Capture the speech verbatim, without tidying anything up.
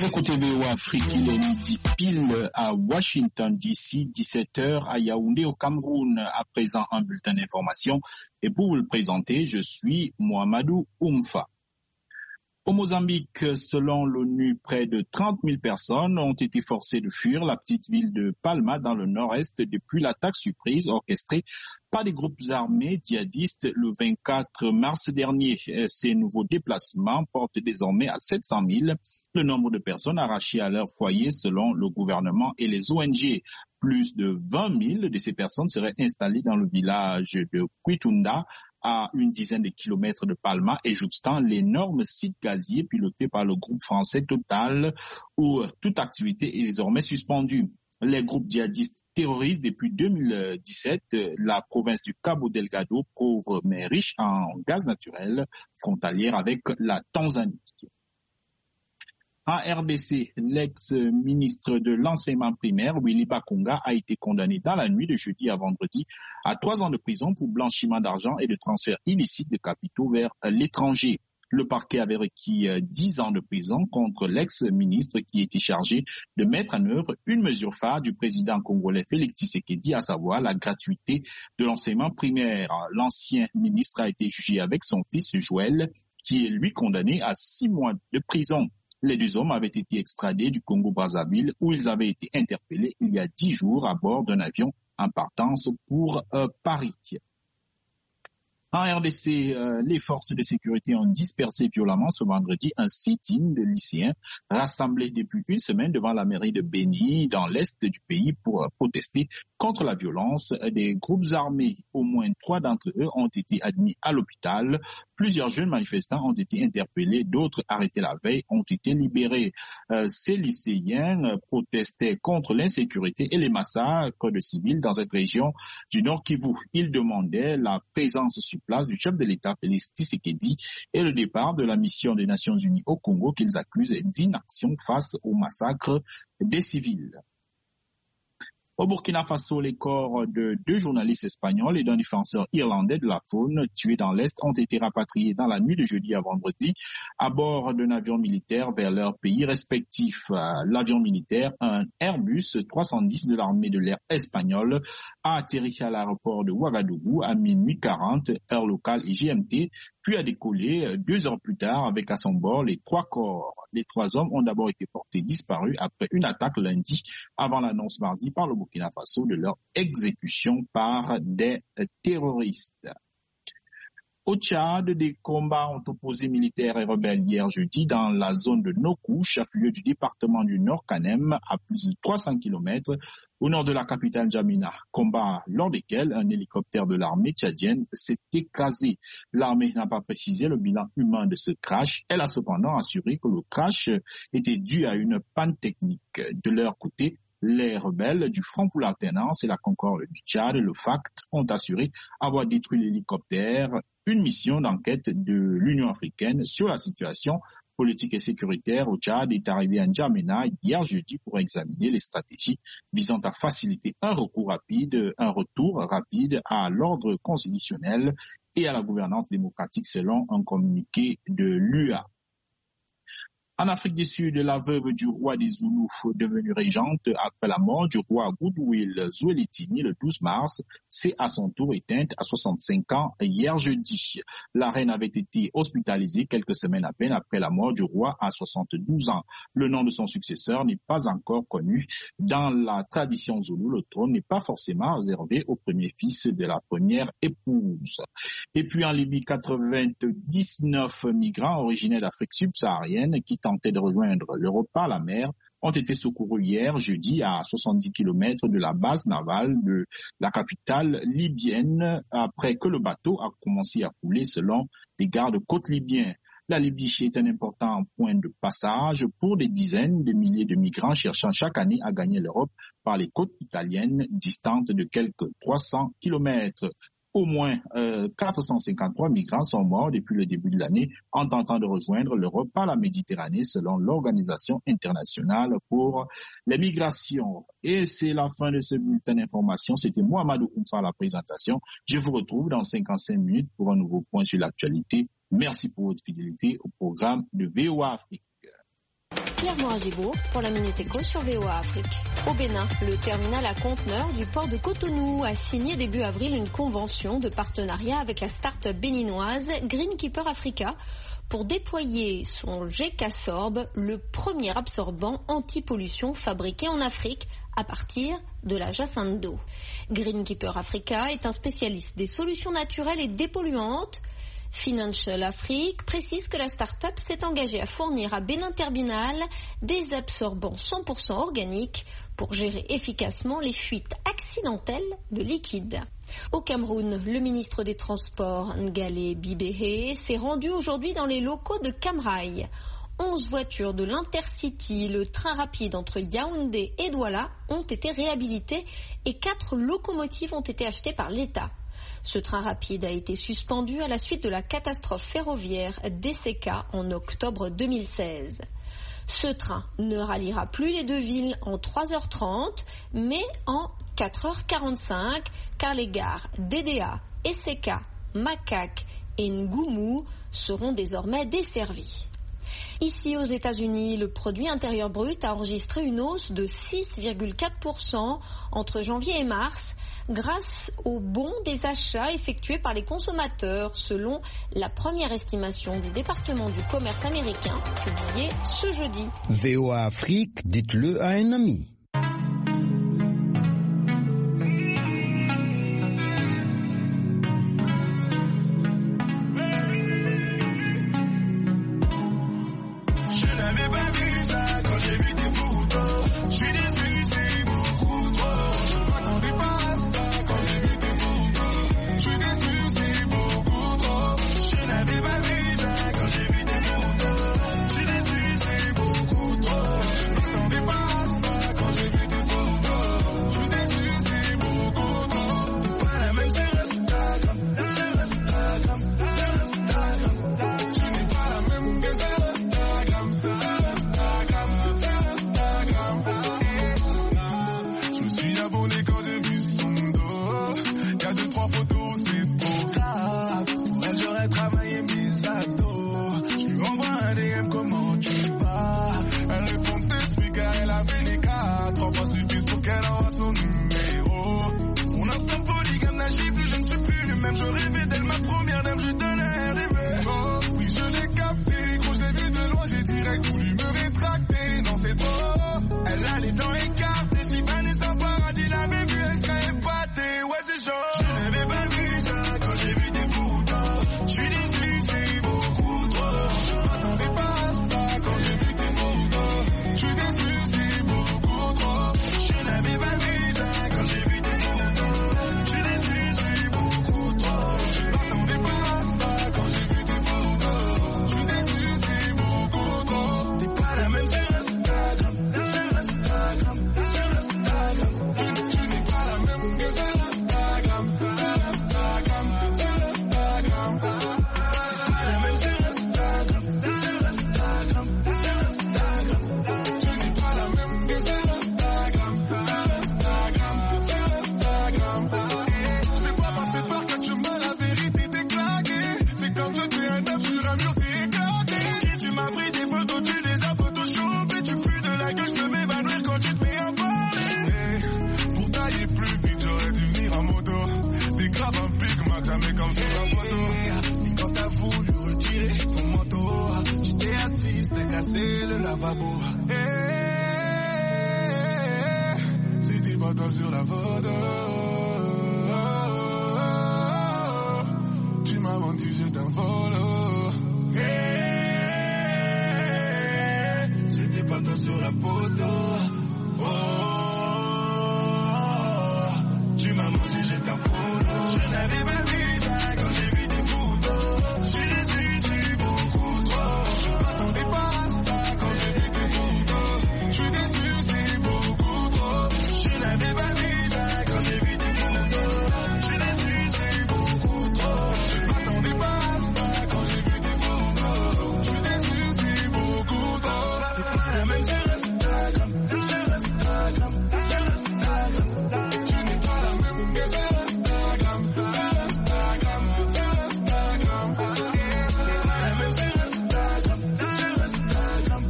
Vous écoutez V O Afrique, il est midi pile à Washington D C, dix-sept heures à Yaoundé au Cameroun. À présent, un bulletin d'information. Et pour vous le présenter, je suis Mohamedou Oumfa. Au Mozambique, selon l'ONU, près de trente mille personnes ont été forcées de fuir la petite ville de Palma dans le nord-est depuis l'attaque surprise orchestrée par des groupes armés djihadistes le vingt-quatre mars dernier. Ces nouveaux déplacements portent désormais à sept cent mille le nombre de personnes arrachées à leur foyer selon le gouvernement et les O N G. Plus de vingt mille de ces personnes seraient installées dans le village de Quitunda, à une dizaine de kilomètres de Palma et jouxtant l'énorme site gazier piloté par le groupe français Total, où toute activité est désormais suspendue. Les groupes djihadistes terrorisent depuis deux mille dix-sept la province du Cabo Delgado, pauvre mais riche en gaz naturel, frontalière avec la Tanzanie. En R D C, l'ex-ministre de l'enseignement primaire, Willy Bakonga, a été condamné dans la nuit de jeudi à vendredi à trois ans de prison pour blanchiment d'argent et de transfert illicite de capitaux vers l'étranger. Le parquet avait requis dix ans de prison contre l'ex-ministre qui était chargé de mettre en œuvre une mesure phare du président congolais Félix Tshisekedi, à savoir la gratuité de l'enseignement primaire. L'ancien ministre a été jugé avec son fils Joël, qui est lui condamné à six mois de prison. Les deux hommes avaient été extradés du Congo-Brazzaville où ils avaient été interpellés il y a dix jours à bord d'un avion en partance pour euh, Paris. En R D C, euh, les forces de sécurité ont dispersé violemment ce vendredi un sit-in de lycéens rassemblés depuis une semaine devant la mairie de Beni dans l'est du pays pour euh, protester contre la violence des groupes armés. Au moins trois d'entre eux ont été admis à l'hôpital. Plusieurs jeunes manifestants ont été interpellés, d'autres arrêtés la veille ont été libérés. Euh, ces lycéens euh, protestaient contre l'insécurité et les massacres de civils dans cette région du Nord Kivu. Ils demandaient la présence sur place du chef de l'État Félix Tshisekedi et le départ de la mission des Nations Unies au Congo qu'ils accusent d'inaction face au massacre des civils. Au Burkina Faso, les corps de deux journalistes espagnols et d'un défenseur irlandais de la faune tués dans l'Est ont été rapatriés dans la nuit de jeudi à vendredi à bord d'un avion militaire vers leurs pays respectifs. L'avion militaire, un Airbus trois cent dix de l'armée de l'air espagnole, a atterri à l'aéroport de Ouagadougou à minuit quarante, heure locale et G M T, puis a décollé deux heures plus tard avec à son bord les trois corps. Les trois hommes ont d'abord été portés disparus après une attaque lundi avant l'annonce mardi par le Burkina Faso de leur exécution par des terroristes. Au Tchad, des combats ont opposé militaires et rebelles hier jeudi dans la zone de Nokou, chef-lieu du département du Nord-Kanem, à plus de trois cents kilomètres au nord de la capitale N'Djamena. Combats lors desquels un hélicoptère de l'armée tchadienne s'est écrasé. L'armée n'a pas précisé le bilan humain de ce crash. Elle a cependant assuré que le crash était dû à une panne technique. De leur côté, les rebelles du Front pour l'alternance et la Concorde du Tchad, le F A C T, ont assuré avoir détruit l'hélicoptère. Une mission d'enquête de l'Union africaine sur la situation politique et sécuritaire au Tchad est arrivée à N'Djamena hier jeudi pour examiner les stratégies visant à faciliter un recours rapide, un retour rapide à l'ordre constitutionnel et à la gouvernance démocratique selon un communiqué de l'U A. En Afrique du Sud, la veuve du roi des Zoulous, devenue régente après la mort du roi Goodwill Zwelithini le douze mars, s'est à son tour éteinte à soixante-cinq ans hier jeudi. La reine avait été hospitalisée quelques semaines à peine après la mort du roi à soixante-douze ans. Le nom de son successeur n'est pas encore connu. Dans la tradition zoulou, le trône n'est pas forcément réservé au premier fils de la première épouse. Et puis en Libye, quatre-vingt-dix-neuf migrants originaires d'Afrique subsaharienne qui tentaient de rejoindre l'Europe par la mer ont été secourus hier jeudi à soixante-dix kilomètres de la base navale de la capitale libyenne après que le bateau a commencé à couler selon les gardes-côtes libyens. La Libye est un important point de passage pour des dizaines de milliers de migrants cherchant chaque année à gagner l'Europe par les côtes italiennes distantes de quelques trois cents kilomètres. Au moins euh, quatre cent cinquante-trois migrants sont morts depuis le début de l'année en tentant de rejoindre l'Europe par la Méditerranée selon l'Organisation internationale pour les migrations. Et c'est la fin de ce bulletin d'information. C'était Mohamedou Oumfa à la présentation. Je vous retrouve dans cinquante-cinq minutes pour un nouveau point sur l'actualité. Merci pour votre fidélité au programme de V O A Afrique. Claire Moragibourg pour la Minute Éco sur V O A Afrique. Au Bénin, le terminal à conteneurs du port de Cotonou a signé début avril une convention de partenariat avec la start-up béninoise Greenkeeper Africa pour déployer son G-K-Sorb, le premier absorbant anti-pollution fabriqué en Afrique à partir de la jacinthe d'eau. Greenkeeper Africa est un spécialiste des solutions naturelles et dépolluantes. Financial Afrique précise que la start-up s'est engagée à fournir à Bénin Terminal des absorbants cent pour cent organiques pour gérer efficacement les fuites accidentelles de liquide. Au Cameroun, le ministre des Transports, Ngalé Bibéhé, s'est rendu aujourd'hui dans les locaux de Camrail. onze voitures de l'Intercity, le train rapide entre Yaoundé et Douala, ont été réhabilitées et quatre locomotives ont été achetées par l'État. Ce train rapide a été suspendu à la suite de la catastrophe ferroviaire d'E C K en octobre deux mille seize. Ce train ne ralliera plus les deux villes en trois heures trente, mais en quatre heures quarante-cinq, car les gares D D A, E C K, Makak et Ngoumou seront désormais desservies. Ici aux États-Unis, le produit intérieur brut a enregistré une hausse de six virgule quatre pour cent entre janvier et mars grâce au bond des achats effectués par les consommateurs selon la première estimation du département du commerce américain publiée ce jeudi. V O A Afrique, dites-le à un ami. C'est le lavabo. Hey, c'était pas toi sur la photo. Tu m'as menti, je t'envole. Hey, c'était pas toi sur la photo. Oh.